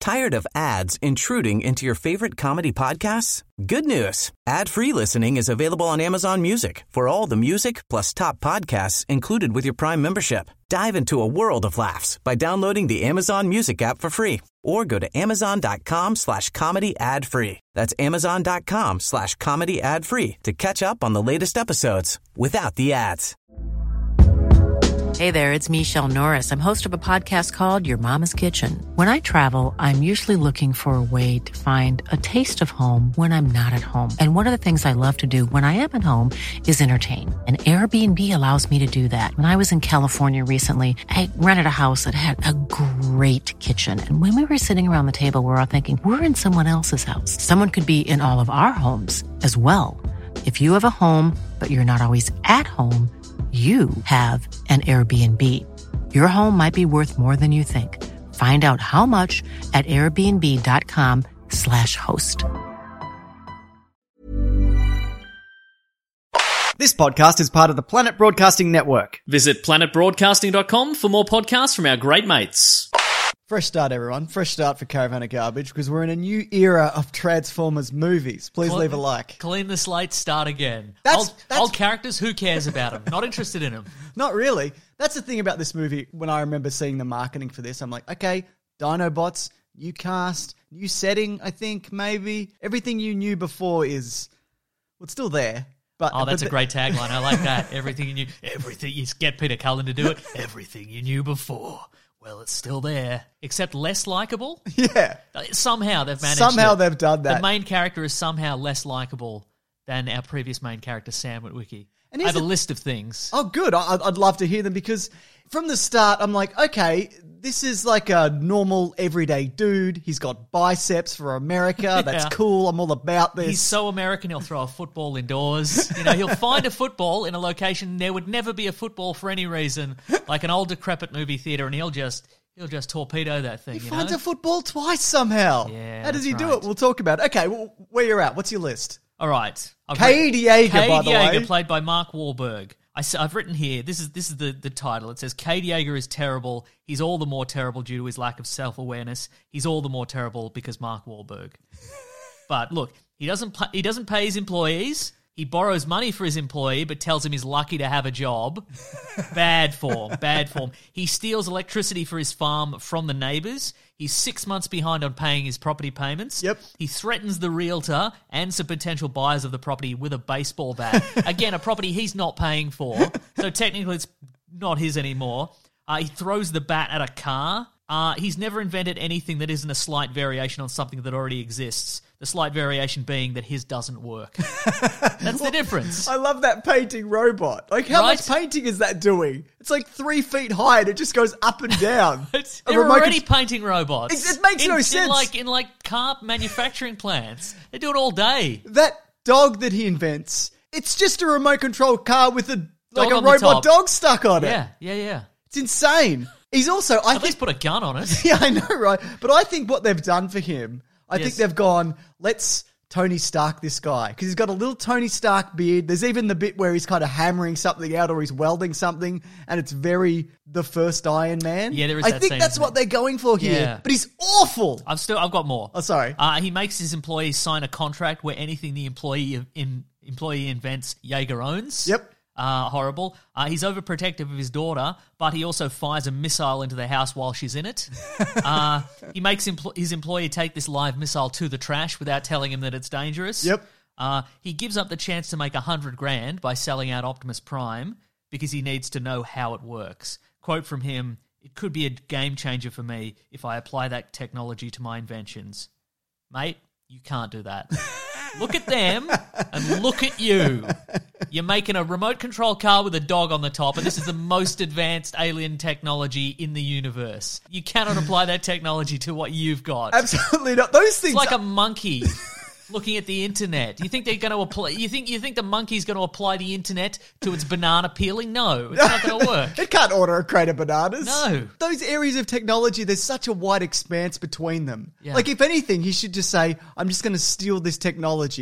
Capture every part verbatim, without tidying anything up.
Tired of ads intruding into your favorite comedy podcasts? Good news. Ad-free listening is available on Amazon Music for all the music plus top podcasts included with your Prime membership. Dive into a world of laughs by downloading the Amazon Music app for free or go to amazon.com slash comedy ad free. That's amazon.com slash comedy ad free to catch up on the latest episodes without the ads. Hey there, it's Michelle Norris. I'm host of a podcast called Your Mama's Kitchen. When I travel, I'm usually looking for a way to find a taste of home when I'm not at home. And one of the things I love to do when I am at home is entertain. And Airbnb allows me to do that. When I was in California recently, I rented a house that had a great kitchen. And when we were sitting around the table, we were all thinking, we're in someone else's house. Someone could be in all of our homes as well. If you have a home, but you're not always at home, you have an Airbnb. Your home might be worth more than you think. Find out how much at airbnb.com slash host. This podcast is part of the Planet Broadcasting Network. Visit planet broadcasting dot com for more podcasts from our great mates. Fresh start, everyone. Fresh start for Caravan of Garbage, because we're in a new era of Transformers movies. Please Clean, leave a like. Clean the slate, start again. That's, old, that's... old characters, who cares about them? Not interested in them. Not really. That's the thing about this movie. When I remember seeing the marketing for this, I'm like, okay, Dinobots, new cast, new setting, I think, maybe. Everything you knew before is, well, it's still there. But, oh, that's but a great tagline. I like that. Everything you knew. Everything. You get Peter Cullen to do it. Everything you knew before. Well, it's still there, except less likable. Yeah. Somehow they've managed Somehow it. they've done that. The main character is somehow less likable than our previous main character, Sam Witwicky. And I have it... a list of things. Oh, good. I- I'd love to hear them, because from the start, I'm like, okay, this is like a normal, everyday dude. He's got biceps for America. That's Yeah. cool. I'm all about this. He's so American, he'll throw a football indoors. You know, he'll find a football in a location there would never be a football for any reason, like an old decrepit movie theater, and he'll just he'll just torpedo that thing. He you finds know? a football twice somehow. Yeah, How does he that's do right. it? We'll talk about it. Okay, well, where you're at? What's your list? All right, I've Cade written- Yeager, Cade by the Yeager, way. played by Mark Wahlberg. I, have written here. This is this is the, the title. It says Cade Yeager is terrible. He's all the more terrible due to his lack of self awareness. He's all the more terrible because Mark Wahlberg. But look, he doesn't pay, he doesn't pay his employees. He borrows money for his employee, but tells him he's lucky to have a job. Bad form, bad form. He steals electricity for his farm from the neighbours. He's six months behind on paying his property payments. Yep. He threatens the realtor and some potential buyers of the property with a baseball bat. Again, a property he's not paying for, so technically it's not his anymore. Uh, he throws the bat at a car. Uh, he's never invented anything that isn't a slight variation on something that already exists. The slight variation being that his doesn't work. That's the difference. I love that painting robot. Like, how Right? much painting is that doing? It's like three feet high and it just goes up and down. It's, A they're remote already con- painting robots. It- it makes in, no in sense. like in like car manufacturing plants, they do it all day. That dog that he invents, it's just a remote control car with a like a on the robot top. dog stuck on it. Yeah, yeah, yeah. It's insane. He's also, I At least think, put a gun on it. yeah, I know, right? But I think what they've done for him, I think Yes. they've gone, let's Tony Stark this guy, because he's got a little Tony Stark beard. There's even the bit where he's kind of hammering something out or he's welding something, and it's very the first Iron Man. Yeah, there is I that think scene, that's isn't what it? they're going for here. Yeah. But he's awful. I've still, I've got more. Oh, sorry. Uh, he makes his employees sign a contract where anything the employee in, employee invents, Yeager owns. Yep. Uh, horrible. Uh, he's overprotective of his daughter, but he also fires a missile into the house while she's in it. uh, he makes empl- his employee take this live missile to the trash without telling him that it's dangerous. Yep. Uh, he gives up the chance to make a hundred grand by selling out Optimus Prime because he needs to know how it works. Quote from him, "It could be a game changer for me if I apply that technology to my inventions." Mate, you can't do that. Look at them and look at you. You're making a remote control car with a dog on the top, and this is the most advanced alien technology in the universe. You cannot apply that technology to what you've got. Absolutely not. Those things It's like are- a monkey looking at the internet. You think they're going to apply? You think you think the monkey's going to apply the internet to its banana peeling? No, it's not going to work. It can't order a crate of bananas. No. Those areas of technology, there's such a wide expanse between them. Yeah. Like, if anything, he should just say, I'm just going to steal this technology.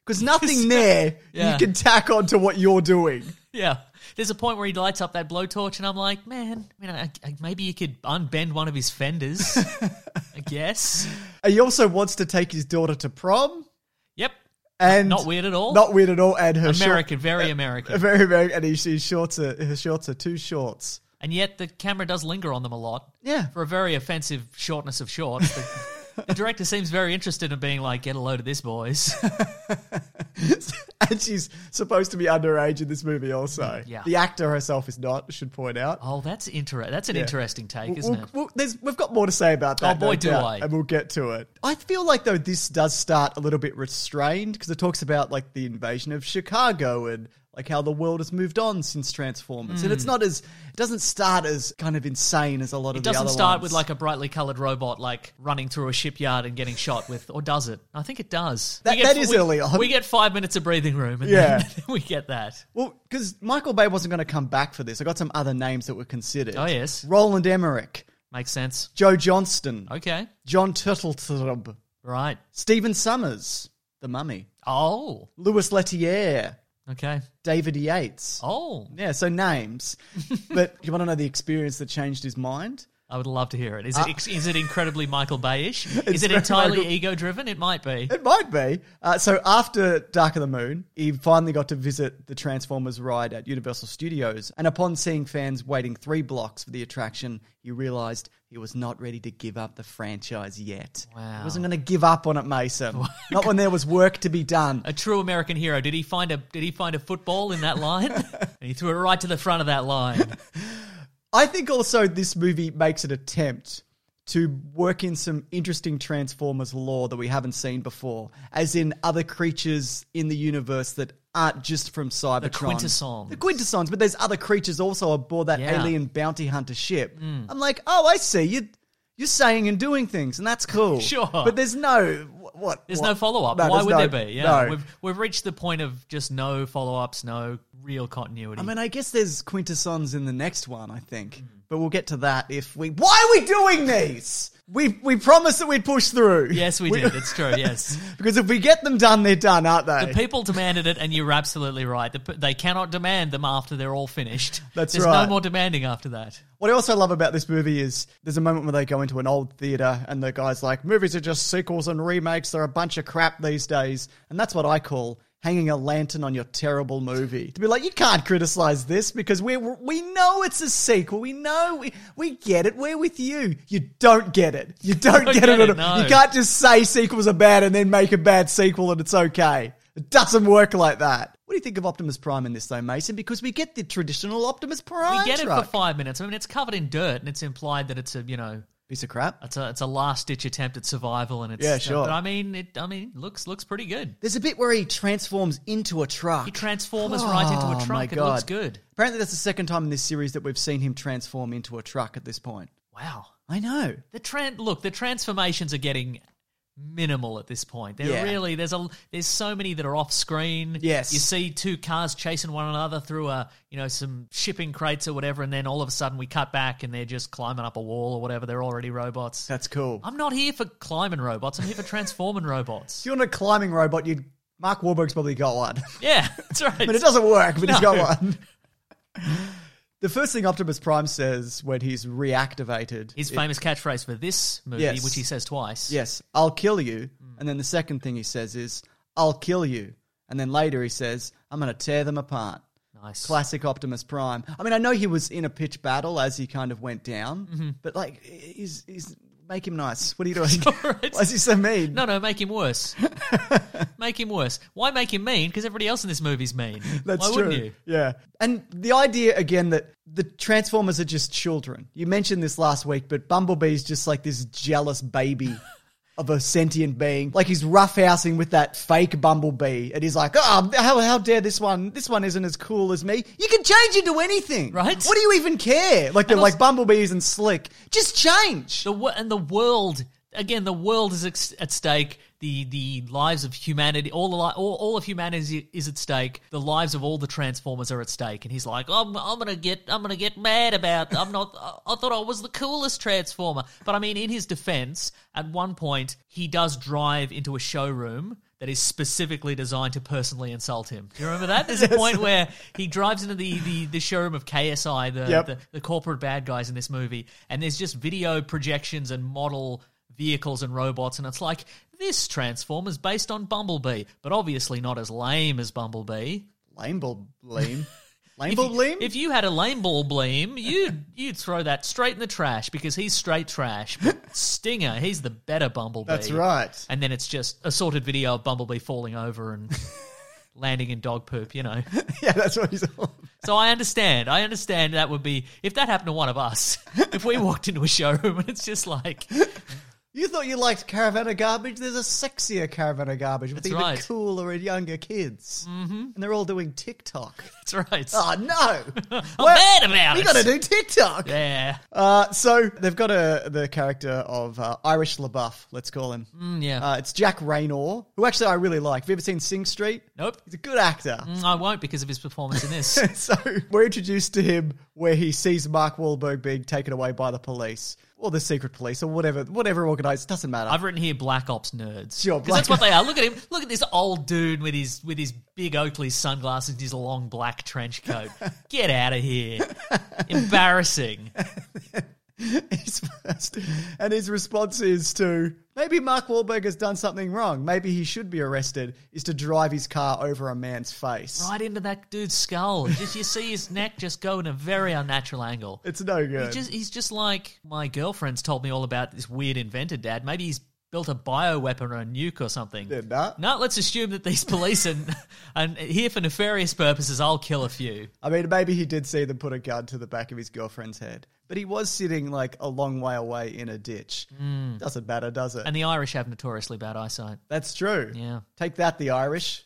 Because nothing there Yeah. you can tack on to what you're doing. Yeah. There's a point where he lights up that blowtorch, and I'm like, man, I mean, I, I, maybe you could unbend one of his fenders, I guess. He also wants to take his daughter to prom. Yep. And Not weird at all. Not weird at all. And her American, short, very uh, American. Very American. And his, his shorts are, her shorts are too shorts. And yet the camera does linger on them a lot. Yeah. For a very offensive shortness of shorts. The, the director seems very interested in being like, get a load of this, boys. And she's supposed to be underage in this movie also. Yeah. The actor herself is not, I should point out. Oh, that's inter- That's an Yeah. interesting take, isn't We'll- it? we'll- there's, we've got more to say about that. Oh, boy, no do doubt, I. And we'll get to it. I feel like, though, this does start a little bit restrained because it talks about, like, the invasion of Chicago and, like, how the world has moved on since Transformers. And it's not as... It doesn't start as kind of insane as a lot of It the other doesn't start ones. with like a brightly coloured robot like running through a shipyard and getting shot with, or does it? I think it does. That- We get- that is we- early on. We get five minutes of breathing room, and Yeah. then we get that. Well, because Michael Bay wasn't going to come back for this. I got some other names that were considered. Oh, yes. Roland Emmerich, Makes sense. Joe Johnston, Okay, John Turteltaub, right. Stephen Summers, The Mummy, Oh, Louis Leterrier, okay. David Yates. Oh, Yeah, so names. But you want to know the experience that changed his mind? I would love to hear it. Is it is it incredibly Michael Bay-ish? Is It's it very entirely Michael- ego-driven? It might be. It might be. Uh, so after Dark of the Moon, he finally got to visit the Transformers ride at Universal Studios. And upon seeing fans waiting three blocks for the attraction, he realised he was not ready to give up the franchise yet. Wow. He wasn't going to give up on it, Mason. Not when there was work to be done. A true American hero. Did he find a Did he find a football in that line? And he threw it right to the front of that line. I think also this movie makes an attempt to work in some interesting Transformers lore that we haven't seen before, as in other creatures in the universe that aren't just from Cybertron. The quintessons. The quintessons, but there's other creatures also aboard that Yeah. alien bounty hunter ship. I'm like, oh, I see. You, you're saying and doing things, and that's cool. Sure. But there's no... What? There's what? no follow up. No, Why there's would no- there be? Yeah, no. we've we've reached the point of just no follow ups, no real continuity. I mean, I guess there's quintessons in the next one, I think. But we'll get to that if we... Why are we doing these? We we promised that we'd push through. yes, we did. It's true. Yes, Because if we get them done, they're done, aren't they? the people demanded it, and you're absolutely right. The, p- they cannot demand them after they're all finished. That's There's right. no more demanding after that. What I also love about this movie is there's a moment where they go into an old theatre and the guy's like, movies are just sequels and remakes. They're a bunch of crap these days. And that's what I call hanging a lantern on your terrible movie. To be like, you can't criticize this because we we know it's a sequel. We know, we, we get it. We're with you. You don't get it. You don't, Don't get, get it at it, all. no. You can't just say sequels are bad and then make a bad sequel and it's okay. It doesn't work like that. What do you think of Optimus Prime in this, though, Mason? Because we get the traditional Optimus Prime We get truck. it for five minutes. I mean, it's covered in dirt, and it's implied that it's a you know Piece of crap. it's a it's a last ditch attempt at survival, and it's Yeah, sure. But I mean, it I mean looks looks pretty good. There's a bit where he transforms into a truck. He transforms right into Oh, a my truck. It God. looks good. Apparently, that's the second time in this series that we've seen him transform into a truck at this point. Wow. I know. The tran- look, the transformations are getting minimal at this point. They're Yeah. really there's a there's so many that are off screen. Yes. You see two cars chasing one another through a you know some shipping crates or whatever, and then all of a sudden we cut back and they're just climbing up a wall or whatever. They're already robots. That's cool. I'm not here for climbing robots. I'm here for transforming robots. If you want a climbing robot, you'd Mark Wahlberg's probably got one. Yeah, that's right. But it doesn't work, but he's No. got one. The first thing Optimus Prime says when he's reactivated... His it- famous catchphrase for this movie, Yes. which he says twice. Yes, I'll kill you. And then the second thing he says is, I'll kill you. And then later he says, I'm going to tear them apart. Nice. Classic Optimus Prime. I mean, I know he was in a pitch battle as he kind of went down, Mm-hmm. but like, he's, he's make him nice. What are you doing? Alright. Why is he so mean? No, no, make him worse. Make him worse. Why make him mean? Because everybody else in this movie's mean. That's Why true. wouldn't you? Yeah. And the idea, again, that the Transformers are just children. You mentioned this last week, but Bumblebee's just like this jealous baby of a sentient being. Like he's roughhousing with that fake Bumblebee. And he's like, oh, how, how dare this one? This one isn't as cool as me. You can change into anything. Right. What do you even care? Like they're And like also- Bumblebee isn't slick. Just change. The wo- and the world again. The world is ex- at stake. The the lives of humanity, all the li- all, all of humanity is at stake. The lives of all the Transformers are at stake. And he's like, I'm I'm gonna get I'm gonna get mad about. I'm not. I, I thought I was the coolest Transformer. But I mean, in his defense, at one point he does drive into a showroom that is specifically designed to personally insult him. Do you remember that? There's a point where he drives into the, the, the showroom of K S I, the, Yep. the the corporate bad guys in this movie, and there's just video projections and model vehicles and robots, and it's like, this Transformer's based on Bumblebee, but obviously not as lame as Bumblebee. Lame ball bleem. Lame If ball you, bleem? if you had a lame ball bleem, you'd you'd throw that straight in the trash because he's straight trash. But Stinger, he's the better Bumblebee. That's right. And then it's just a sorted video of Bumblebee falling over and landing in dog poop, you know. Yeah, that's what he's all about. So I understand. I understand that would be, if that happened to one of us, if we walked into a showroom and it's just like, You thought you liked Caravan of Garbage? There's a sexier Caravan of Garbage with That's even right. cooler and younger kids. Mm-hmm. And they're all doing TikTok. that's right. Oh, no. I'm mad about We it. got to do TikTok. Yeah. Uh, so they've got a the character of uh, Irish LaBeouf, let's call him. Mm, yeah. Uh, it's Jack Raynor, who actually I really like. Have you ever seen Sing Street? Nope. He's a good actor. Mm, I won't because of his performance in this. So we're introduced to him where he sees Mark Wahlberg being taken away by the police. Or the secret police, or whatever, whatever organised, doesn't matter. I've written here Black Ops nerds. Sure, because that's Black- what they are. Look at him. Look at this old dude with his with his big Oakley sunglasses and his long black trench coat. Get out of here. Embarrassing. His first, and his response is to, maybe Mark Wahlberg has done something wrong. Maybe he should be arrested, is to drive his car over a man's face. Right into that dude's skull. Just you see his neck just go in a very unnatural angle. It's no good. He just, he's just like, my girlfriend's told me all about this weird inventor, Dad. Maybe he's built a bioweapon or a nuke or something. They're not. No, let's assume that these police are, are here for nefarious purposes. I'll kill a few. I mean, maybe he did see them put a gun to the back of his girlfriend's head. But he was sitting like a long way away in a ditch. Doesn't matter, does it? And the Irish have notoriously bad eyesight. That's true. Yeah. Take that, the Irish.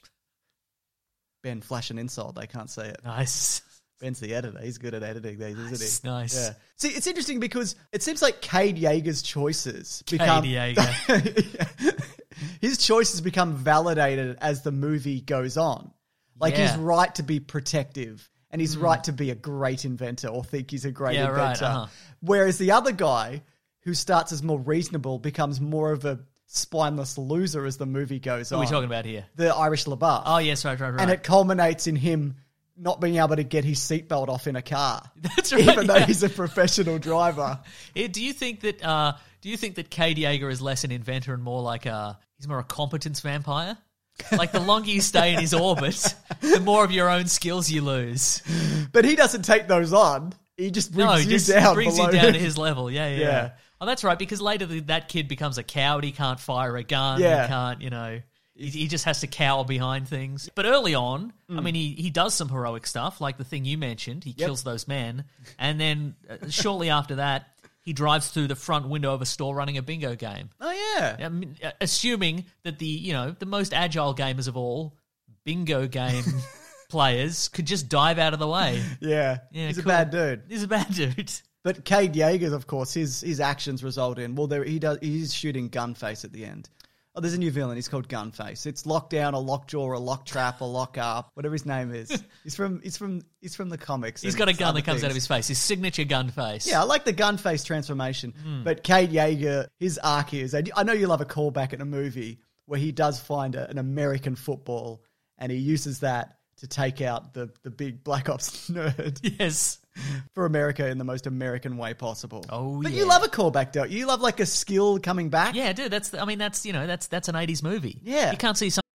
Ben, flash an insult. They can't say it. Nice. Ben's the editor. He's good at editing these, isn't he? Nice. Yeah. See, it's interesting because it seems like Cade Yeager's choices become... Cade Yeager. His choices become validated as the movie goes on. Like, Yeah. he's right to be protective and he's right to be a great inventor or think he's a great Yeah, right, inventor. uh-huh. Whereas the other guy, who starts as more reasonable, becomes more of a spineless loser as the movie goes What on. are we talking about here? The Irish LaBeouf. Oh, yes, right, right, right. And it culminates in him not being able to get his seatbelt off in a car. That's right, Even though yeah. he's a professional driver. Yeah, do you think that uh, do you think that Cade Yeager is less an inventor and more like a he's more a competence vampire? Like the longer you stay in his orbit, the more of your own skills you lose. But he doesn't take those on. He just brings No, you he just down brings below you down him. to his level. Yeah, yeah. Yeah. Oh, that's right. Because later the, that kid becomes a coward. He can't fire a gun. Yeah. He can't, you know. He, he just has to cower behind things. But early on, I mean, he, he does some heroic stuff, like the thing you mentioned. He Yep. kills those men. And then uh, shortly after that, he drives through the front window of a store running a bingo game. Oh, yeah. I mean, uh, assuming that the, you know, the most agile gamers of all, bingo game players, could just dive out of the way. Yeah. Yeah, He's cool. a bad dude. He's a bad dude. But Cade Yeager, of course, his his actions result in, well, there, he does he's shooting Gunface at the end. Oh, there's a new villain. He's called Gunface. It's Lockdown, a Lockjaw, a Locktrap, a Lockup, whatever his name is. He's from he's from he's from the comics. He's and got a gun other that comes out of things. his face. His signature gun face. Yeah, I like the Gunface transformation. Hmm. But Cade Yeager, his arc is, and I know you love a callback in a movie where he does find a, an American football and he uses that to take out the, the big Black Ops nerd Yes. for America in the most American way possible. Oh, but yeah. you love a callback, don't you? You love like a skill coming back. Yeah, dude. That's. The, I mean, that's you know, that's that's an eighties movie. Yeah. You can't see some.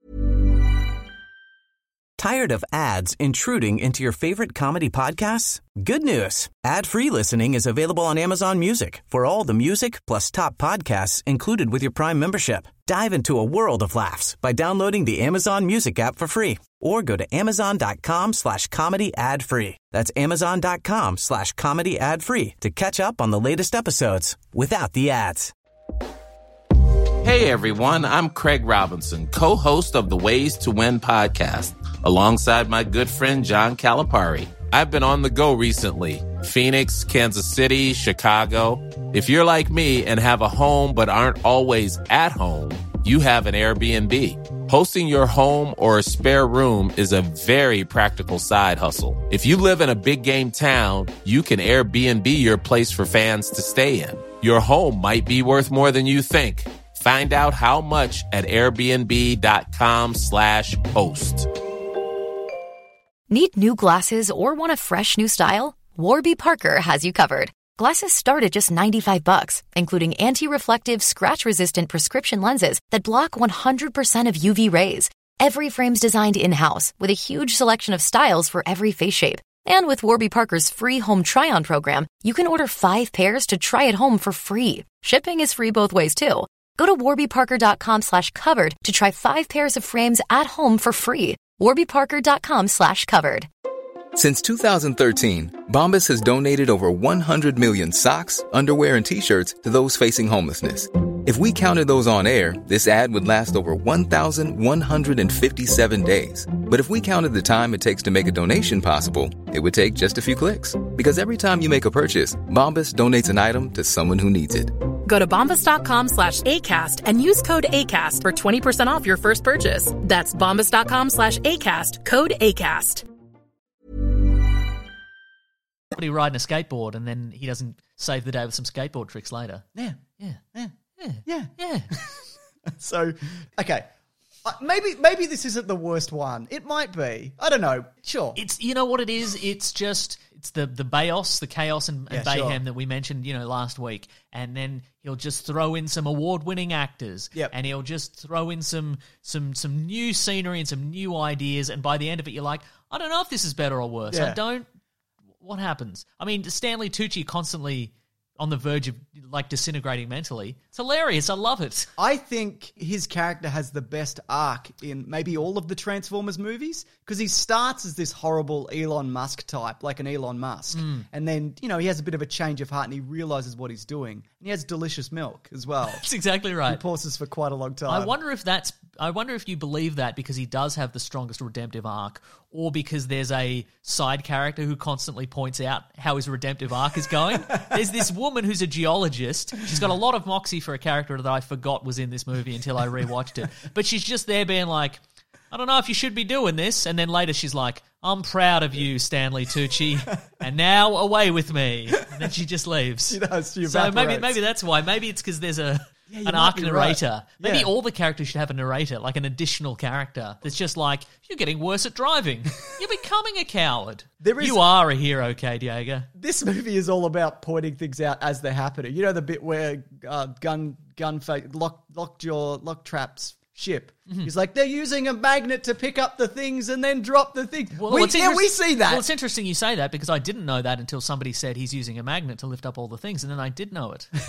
Tired of ads intruding into your favorite comedy podcasts? Good news. Ad-free listening is available on Amazon Music for all the music plus top podcasts included with your Prime membership. Dive into a world of laughs by downloading the Amazon Music app for free or go to amazon.com slash comedy ad free. That's amazon.com slash comedy ad free to catch up on the latest episodes without the ads. Hey everyone, I'm Craig Robinson, co-host of the Ways to Win podcast, alongside my good friend John Calipari. I've been on the go recently. Phoenix, Kansas City, Chicago. If you're like me and have a home but aren't always at home, you have an Airbnb. Hosting your home or a spare room is a very practical side hustle. If you live in a big game town, you can Airbnb your place for fans to stay in. Your home might be worth more than you think. Find out how much at airbnb.com slash host. Need new glasses or want a fresh new style? Warby Parker has you covered. Glasses start at just ninety-five bucks, including anti-reflective, scratch-resistant prescription lenses that block one hundred percent of U V rays. Every frame's designed in-house with a huge selection of styles for every face shape. And with Warby Parker's free home try-on program, you can order five pairs to try at home for free. Shipping is free both ways, too. Go to warbyparker.com slash covered to try five pairs of frames at home for free. warbyparker.com slash covered. Since two thousand thirteen, Bombas has donated over one hundred million socks, underwear, and T-shirts to those facing homelessness. If we counted those on air, this ad would last over one thousand one hundred fifty-seven days. But if we counted the time it takes to make a donation possible, it would take just a few clicks. Because every time you make a purchase, Bombas donates an item to someone who needs it. Go to bombas.com slash ACAST and use code ACAST for twenty percent off your first purchase. That's bombas.com slash ACAST, code ACAST. Somebody riding a skateboard and then he doesn't save the day with some skateboard tricks later. Yeah. Yeah. Yeah. Yeah. Yeah. Yeah. So, okay. Uh, maybe maybe this isn't the worst one. It might be. I don't know. Sure. It's, you know what it is? It's just, it's the, the chaos, the chaos and, and Yeah, mayhem sure. that we mentioned, you know, last week. And then he'll just throw in some award-winning actors. Yep. And he'll just throw in some, some, some new scenery and some new ideas. And by the end of it, you're like, I don't know if this is better or worse. Yeah. I don't, what happens? I mean, Stanley Tucci constantly on the verge of, like, disintegrating mentally. It's hilarious. I love it. I think his character has the best arc in maybe all of the Transformers movies because he starts as this horrible Elon Musk type, like an Elon Musk. Mm. And then, you know, he has a bit of a change of heart and he realizes what he's doing. And he has delicious milk as well. That's exactly right. He pauses for quite a long time. I wonder if that's. I wonder if you believe that because he does have the strongest redemptive arc, or because there's a side character who constantly points out how his redemptive arc is going. There's this woman who's a geologist. She's got a lot of moxie for a character that I forgot was in this movie until I rewatched it. But she's just there being like, I don't know if you should be doing this. And then later she's like, I'm proud of you, Stanley Tucci, and now away with me. And then she just leaves. She does. She so maybe evaporates. maybe that's why. Maybe it's because there's a Yeah, you an might arc be narrator. right. Maybe Yeah. all the characters should have a narrator, like an additional character that's just like, you're getting worse at driving. You're becoming a coward. There is- You are a hero, K. Diego. This movie is all about pointing things out as they're happening. You know the bit where uh, gun gun fa- lock lockjaw lock traps ship. Mm-hmm. He's like, they're using a magnet to pick up the things and then drop the thing. Well, we, it's yeah, we interest- see that. Well, it's interesting you say that because I didn't know that until somebody said he's using a magnet to lift up all the things, and then I did know it.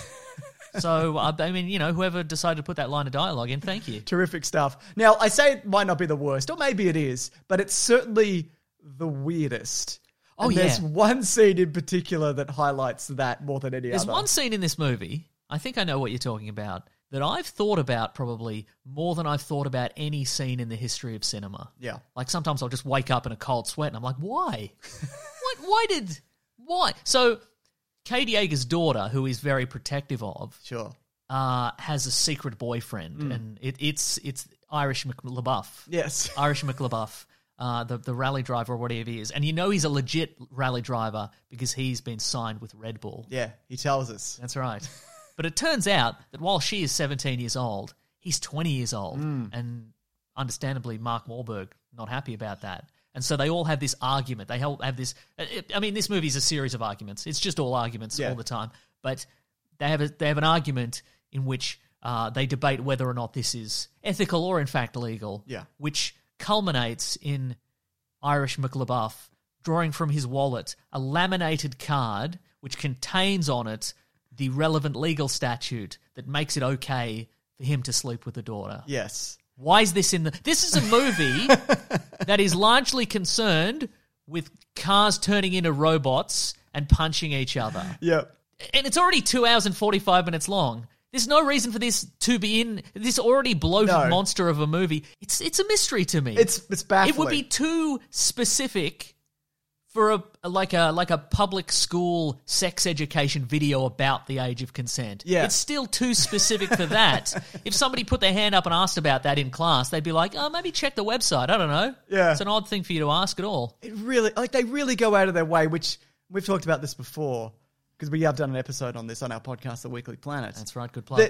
So, uh, I mean, you know, whoever decided to put that line of dialogue in, thank you. Terrific stuff. Now, I say it might not be the worst, or maybe it is, but it's certainly the weirdest. Oh, And There's yeah. one scene in particular that highlights that more than any There's other. one scene in this movie, I think I know what you're talking about, that I've thought about probably more than I've thought about any scene in the history of cinema. Yeah. Like sometimes I'll just wake up in a cold sweat and I'm like, why? why, why did, why? So Katie Yeager's daughter, who he's very protective of, Sure. uh, has a secret boyfriend, and it, it's it's Irish McLabuff. Yes. Irish McLabuff, uh, the, the rally driver or whatever he is. And you know he's a legit rally driver because he's been signed with Red Bull. Yeah, he tells us. That's right. But it turns out that while she is seventeen years old, he's twenty years old. And understandably, Mark Wahlberg not happy about that. And so they all have this argument. They all have this... It, I mean, this movie is a series of arguments. It's just all arguments Yeah. all the time. But they have a, they have an argument in which uh, they debate whether or not this is ethical or, in fact, legal. Yeah. Which culminates in Irish McLabuff drawing from his wallet a laminated card which contains on it the relevant legal statute that makes it okay for him to sleep with the daughter. Yes. Why is this in the... This is a movie that is largely concerned with cars turning into robots and punching each other. Yep. And it's already two hours and forty-five minutes long. There's no reason for this to be in this already bloated No. monster of a movie. It's it's a mystery to me. It's it's baffling. It would be too specific for a like a like a public school sex education video about the age of consent. Yeah. It's still too specific for that. If somebody put their hand up and asked about that in class, they'd be like, "Oh, maybe check the website." I don't know. Yeah. It's an odd thing for you to ask at all. It really, like, they really go out of their way, which we've talked about this before, because we have done an episode on this on our podcast, The Weekly Planet. That's right. Good plug. That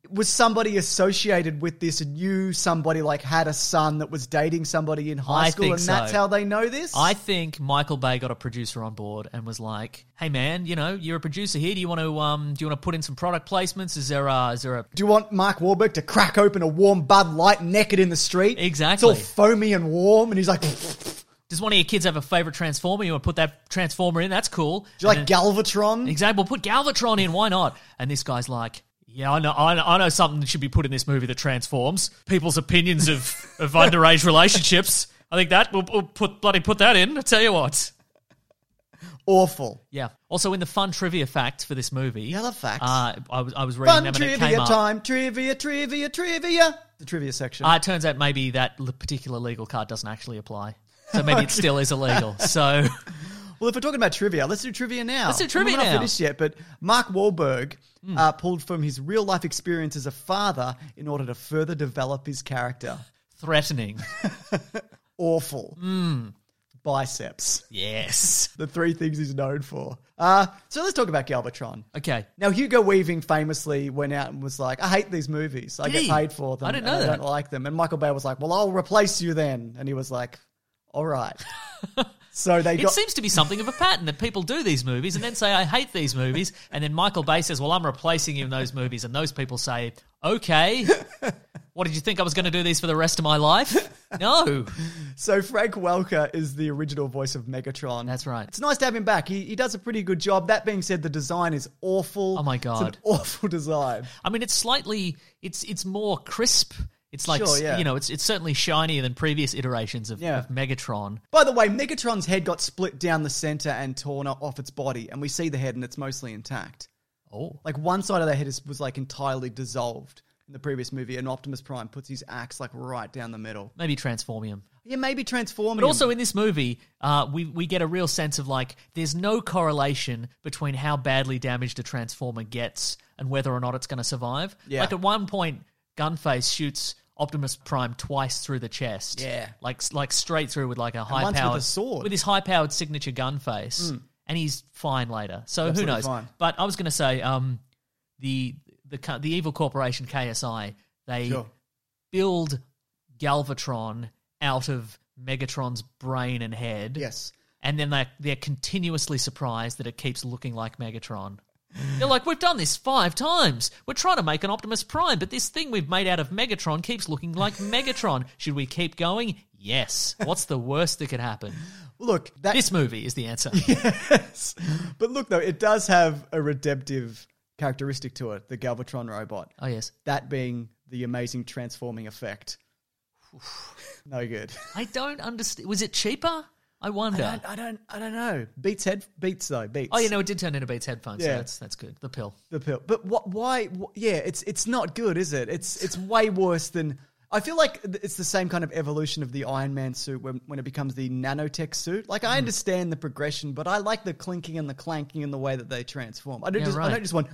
was somebody associated with this and knew somebody, like had a son that was dating somebody in high I school, think and so. that's how they know this? I think Michael Bay got a producer on board and was like, "Hey man, you know, you're a producer here. Do you want to um, do you want to put in some product placements? Is there a, is there a Do you want Mark Wahlberg to crack open a warm Bud Light naked in the street? Exactly. It's all foamy and warm, and he's like, do Does one of your kids have a favorite Transformer? You want to put that Transformer in? That's cool. you like And then- Galvatron? Exactly. We'll put Galvatron in. Why not? And this guy's like, yeah, I know, I know, I know something that should be put in this movie that transforms people's opinions of, of underage relationships. I think that we'll, we'll put bloody put that in. I tell you what. Awful. Yeah. Also, in the fun trivia fact for this movie, Yellow facts. Uh, I was I was reading Fun them and it trivia came up. time. Trivia, trivia, trivia. The trivia section. Uh, it turns out maybe that l- particular legal card doesn't actually apply. So maybe it still is illegal. So Well, if we're talking about trivia, let's do trivia now. Let's do trivia We're not now. finished yet, but Mark Wahlberg uh, pulled from his real-life experience as a father in order to further develop his character. threatening. Awful. Biceps. Yes. The three things he's known for. Uh, so let's talk about Galvatron. Okay. Now, Hugo Weaving famously went out and was like, I hate these movies. I Did get he? paid for them. I didn't know and I that. don't like them. And Michael Bay was like, well, I'll replace you then. And he was like, all right. So they It got... seems to be something of a pattern that people do these movies and then say, I hate these movies. And then Michael Bay says, well, I'm replacing you in those movies. And those people say, okay. What, did you think I was going to do these for the rest of my life? No. So Frank Welker is the original voice of Megatron. That's right. It's nice to have him back. He, he does a pretty good job. That being said, the design is awful. Oh my It's an God. awful design. I mean, it's slightly, it's it's more crisp. It's like, Sure, yeah. you know, it's it's certainly shinier than previous iterations of, Yeah. of Megatron. By the way, Megatron's head got split down the center and torn off its body, and we see the head and it's mostly intact. Oh. Like one side of the head is, was like entirely dissolved in the previous movie, and Optimus Prime puts his axe like right down the middle. Maybe Transformium. Yeah, maybe transforming. But also in this movie, uh, we we get a real sense of like there's no correlation between how badly damaged a Transformer gets and whether or not it's going to survive. Yeah. Like at one point, Gunface shoots Optimus Prime twice through the chest. Yeah. like like straight through with like a high once with powered a sword. with his high powered signature Gunface, and he's fine later. So Absolutely who knows? fine. But I was going to say, um, the the co- the evil corporation K S I they Sure. build Galvatron out of Megatron's brain and head. Yes. And then they're, they're continuously surprised that it keeps looking like Megatron. They're like, we've done this five times. We're trying to make an Optimus Prime, but this thing we've made out of Megatron keeps looking like Megatron. Should we keep going? Yes. What's the worst that could happen? Look, that This movie is the answer. yes. But look, though, it does have a redemptive characteristic to it, the Galvatron robot. Oh, yes. That being the amazing transforming effect. No good. I don't understand. Was it cheaper? I wonder. I don't, I don't, I don't know. Beats head, Beats though, Beats. Oh, you know, it did turn into Beats headphones. So Yeah. that's that's good. The pill. the pill. But what? Why? Wh- yeah, it's it's not good, is it? It's it's way worse than. I feel like th- it's the same kind of evolution of the Iron Man suit when when it becomes the nanotech suit. Like I understand the progression, but I like the clinking and the clanking and the way that they transform. I don't Yeah, just I right. don't just want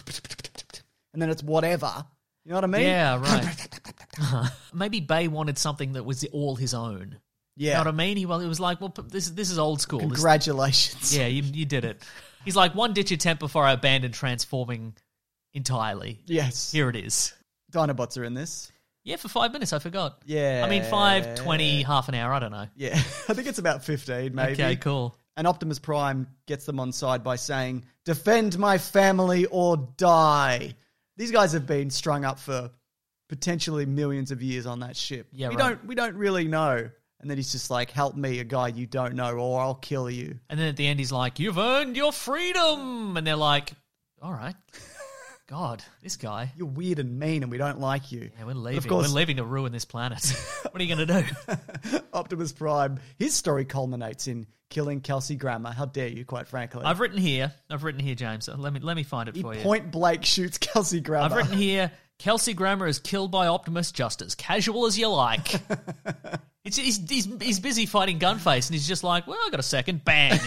and then it's whatever. You know what I mean? Yeah, right. Maybe Bay wanted something that was all his own. You Yeah. know what I mean? He, well, it was like, well, p- this, this is old school. This- Congratulations. yeah, you, you did it. He's like, one ditch attempt before I abandoned transforming entirely. Yes. Here it is. Dinobots are in this. Yeah, for five minutes, I forgot. Yeah. I mean, five, twenty, half an hour, I don't know. Yeah. I think it's about fifteen, maybe. Okay, cool. And Optimus Prime gets them on side by saying, defend my family or die. These guys have been strung up for potentially millions of years on that ship. Yeah, we right. don't we don't really know. And then he's just like, help me, a guy you don't know, or I'll kill you. And then at the end, he's like, you've earned your freedom. And they're like, all right. God, this guy. You're weird and mean and we don't like you. Yeah, we're But leaving. Of course, We're leaving to ruin this planet. What are you going to do? Optimus Prime, his story culminates in killing Kelsey Grammer. How dare you, quite frankly. I've written here, I've witten here, James. Let me let me find it he for you. point blank shoots Kelsey Grammer. I've written here, Kelsey Grammer is killed by Optimus just as casual as you like. It's, he's, he's, he's busy fighting Gunface, and he's just like, well, I got a second. Bang.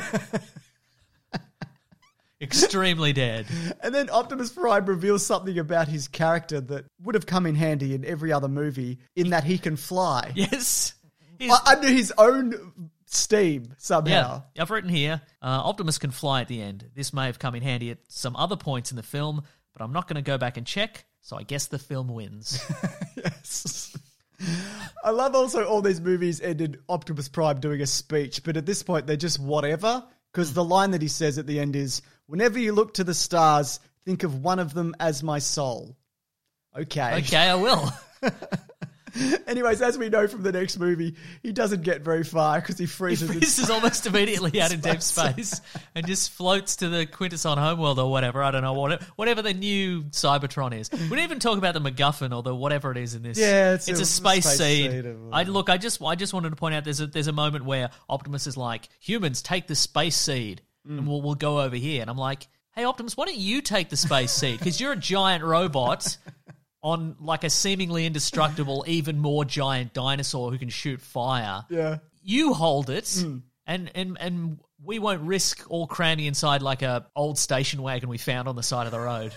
Extremely dead. And then Optimus Prime reveals something about his character that would have come in handy in every other movie, in that he can fly. Yes. He's- Uh, under his own steam, somehow. Yeah, I've written here, uh, Optimus can fly at the end. This may have come in handy at some other points in the film, but I'm not going to go back and check So I guess the film wins. Yes. I love also all these movies ended Optimus Prime doing a speech, but at this point they're just whatever, because the line that he says at the end is, whenever you look to the stars, think of one of them as my soul. Okay. Okay, I will. Anyways, as we know from the next movie, he doesn't get very far because he freezes. He freezes almost immediately out in deep space and just floats to the Quintesson homeworld or whatever. I don't know, whatever, whatever the new Cybertron is. We didn't even talk about the MacGuffin or the whatever it is in this. Yeah, it's, it's a, a space, space seed. seed I look, I just, I just wanted to point out there's a there's a moment where Optimus is like, humans, take the space seed, mm. and we'll we'll go over here. And I'm like, hey Optimus, why don't you take the space seed? Because you're a giant robot. On like a seemingly indestructible, even more giant dinosaur who can shoot fire. Yeah. You hold it, Mm. and, and and we won't risk all cramming inside like a old station wagon we found on the side of the road.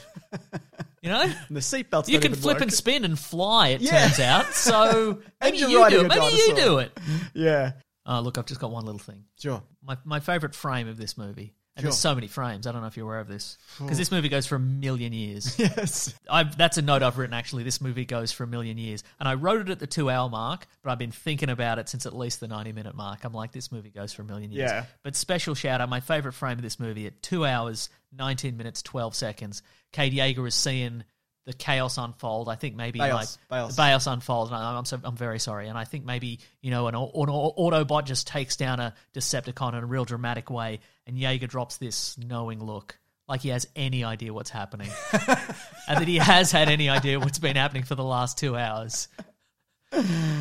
You know? And the seatbelts You don't can even flip work. and spin and fly, it Yeah. turns out. So And maybe you're you riding do a it. Maybe you dinosaur. do it. Yeah. Oh, look, I've just got one little thing. Sure. My my favourite frame of this movie. And Sure. there's so many frames. I don't know if you're aware of this. Because this movie goes for a million years. Yes. I've, that's a note I've written, actually. This movie goes for a million years. And I wrote it at the two-hour mark, but I've been thinking about it since at least the ninety-minute mark. I'm like, this movie goes for a million years. Yeah. But special shout-out, my favourite frame of this movie, at two hours, nineteen minutes, twelve seconds, Kate Yeager is seeing the chaos unfold. I think maybe Baos, like Baos. Baos unfolds. And I- I'm so, I'm very sorry. And I think maybe, you know, an, au- an au- Autobot just takes down a Decepticon in a real dramatic way, and Yeager drops this knowing look, like he has any idea what's happening, and that he has had any idea what's been happening for the last two hours. Uh,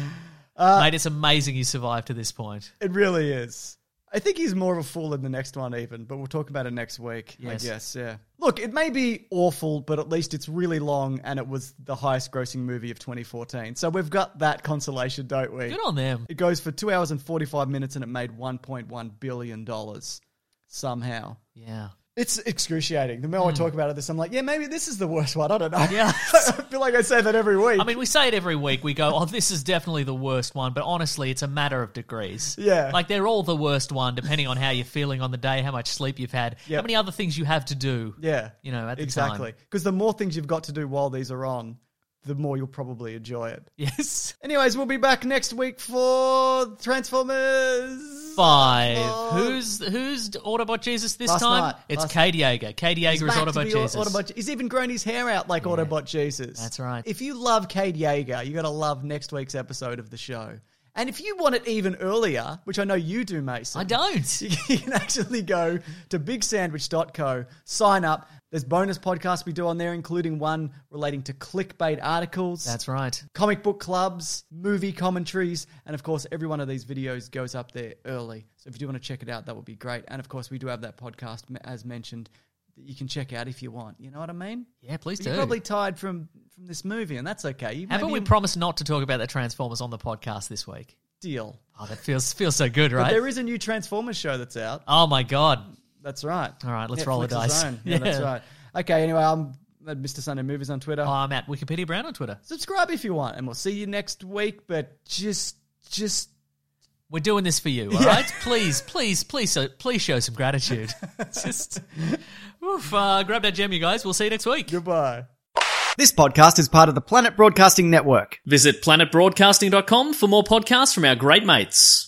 Mate, it's amazing you survived to this point. It really is. I think he's more of a fool in the next one even, but we'll talk about it next week, Yes. I guess, yeah. Look, it may be awful, but at least it's really long and it was the highest grossing movie of twenty fourteen. So we've got that consolation, don't we? Good on them. It goes for two hours and forty-five minutes and it made one point one billion dollars somehow. Yeah. It's excruciating. The more I talk about it, this I'm like, yeah, maybe this is the worst one. I don't know. Yeah. I feel like I say that every week. I mean, we say it every week. We go, oh, this is definitely the worst one. But honestly, it's a matter of degrees. Yeah. Like, they're all the worst one, depending on how you're feeling on the day, how much sleep you've had, Yep. how many other things you have to do. yeah, You know, at the exactly. time. Because the more things you've got to do while these are on, the more you'll probably enjoy it. Yes. Anyways, we'll be back next week for Transformers Five. Oh. Who's who's Autobot Jesus this Last time? night. It's Last- Kate Yeager. Kate He's Yeager is back to Autobot be Jesus. Autobot- he's even grown his hair out like Autobot Jesus. That's right. If you love Cade Yeager, you got to love next week's episode of the show. And if you want it even earlier, which I know you do, Mason. I don't. You can actually go to big sandwich dot co, sign up. There's bonus podcasts we do on there, including one relating to clickbait articles. That's right. Comic book clubs, movie commentaries, and of course, every one of these videos goes up there early. So if you do want to check it out, that would be great. And of course, we do have that podcast, as mentioned, that you can check out if you want. You know what I mean? Yeah, please But do. You're probably tired from, from this movie, and that's okay. You Haven't maybe we promised not to talk about the Transformers on the podcast this week? deal? Oh, that feels feels so good, But right? there is a new Transformers show that's out. Oh my god. That's right. All right, let's roll the Netflix's dice. own. Yeah, that's Yeah. right. Okay, anyway, I'm at Mister Sunday Movies on Twitter. Oh, I'm at Wikipedia Brown on Twitter. Subscribe if you want, and we'll see you next week. But just, just We're doing this for you, all Yeah. right? Please, please, please, so, please show some gratitude. Just, oof, uh, grab that gem, you guys. We'll see you next week. goodbye. This podcast is part of the Planet Broadcasting Network. Visit planet broadcasting dot com for more podcasts from our great mates.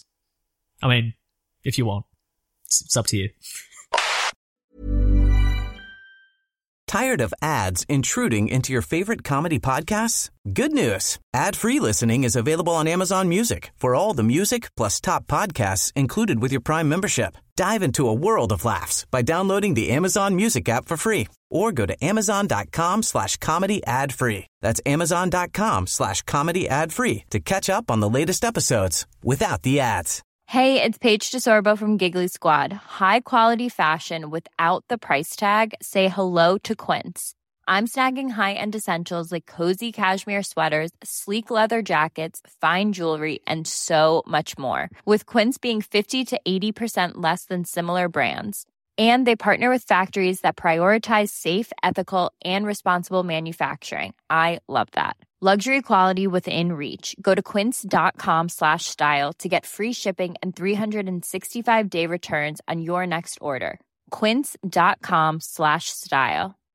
I mean, if you want, it's, it's up to you. Tired of ads intruding into your favorite comedy podcasts? Good news. Ad-free listening is available on Amazon Music for all the music plus top podcasts included with your Prime membership. Dive into a world of laughs by downloading the Amazon Music app for free or go to amazon.com slash comedy ad free. That's amazon.com slash comedy ad free to catch up on the latest episodes without the ads. Hey, it's Paige DeSorbo from Giggly Squad. High quality fashion without the price tag. Say hello to Quince. I'm snagging high-end essentials like cozy cashmere sweaters, sleek leather jackets, fine jewelry, and so much more. With Quince being fifty to eighty percent less than similar brands. And they partner with factories that prioritize safe, ethical, and responsible manufacturing. I love that. Luxury quality within reach. Go to quince.com slash style to get free shipping and three sixty-five day returns on your next order. Quince.com slash style.